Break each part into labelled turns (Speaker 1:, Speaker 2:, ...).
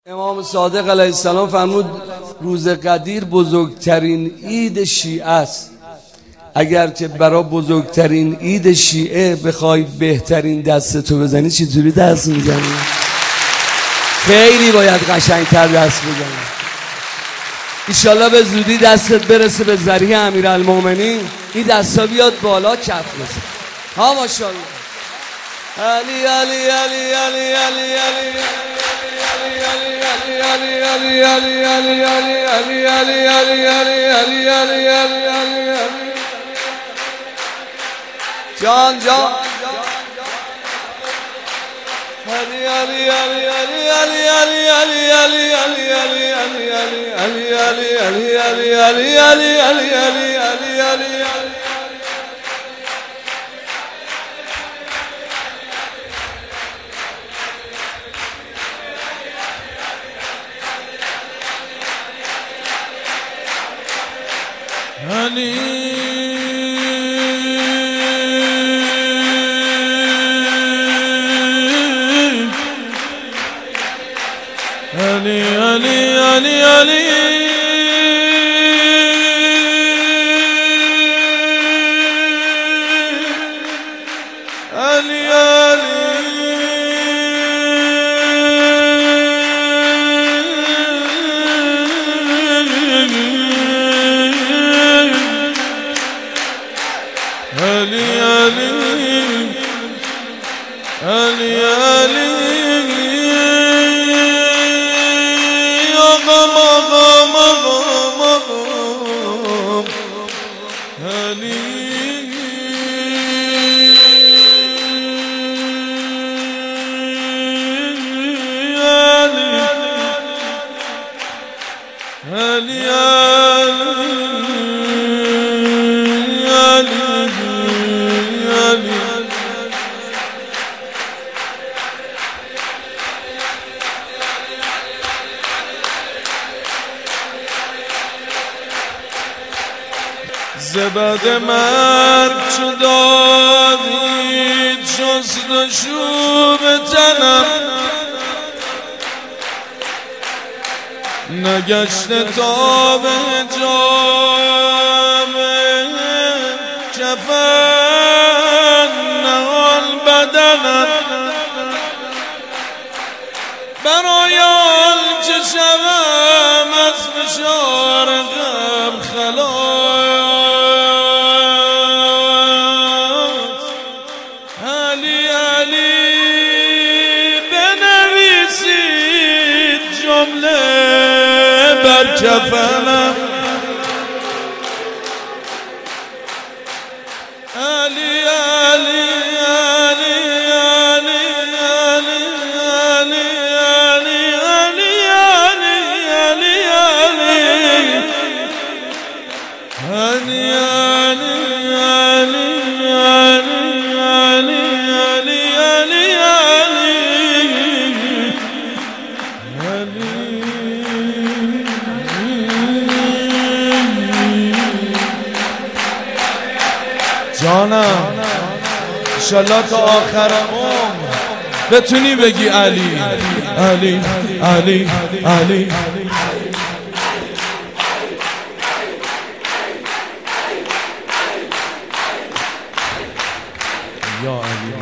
Speaker 1: امام صادق علیه السلام فرمود روز قدیر بزرگترین عید شیعه است. اگرچه برای بزرگترین عید شیعه بخوای بهترین دستتو بزنی چطوری دست میزنی؟ خیلی باید قشنگتر دست بزنی. ایشالله به زودی دستت برسه به ذریح امیرالمومنین، این دستا بیاد بالا کف بزن. ها ماشاءالله. علی علی علی علی علی علی جان جان
Speaker 2: زبد مرگ چو دادید جستجو به تنم نگشته تا به جام کفن نهال بدنم برای آنچه شوم از فشار غم خلاص علی علی بنویسید جمله بر کفنم علی علی علی علی علی علی علی علی علی علی جانم انشالله تا آخر عمر بتونی بگی علی علی علی علی یا علی.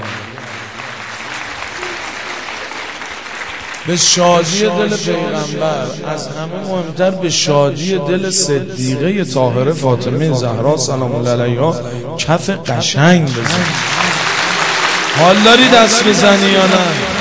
Speaker 2: به شادی دل پیغمبر از همه مهمتر به شادی دل صدیقه طاهره فاطمه زهرا سلام الله علیها کف قشنگ بزن. حال داری دست بزنی یا نه؟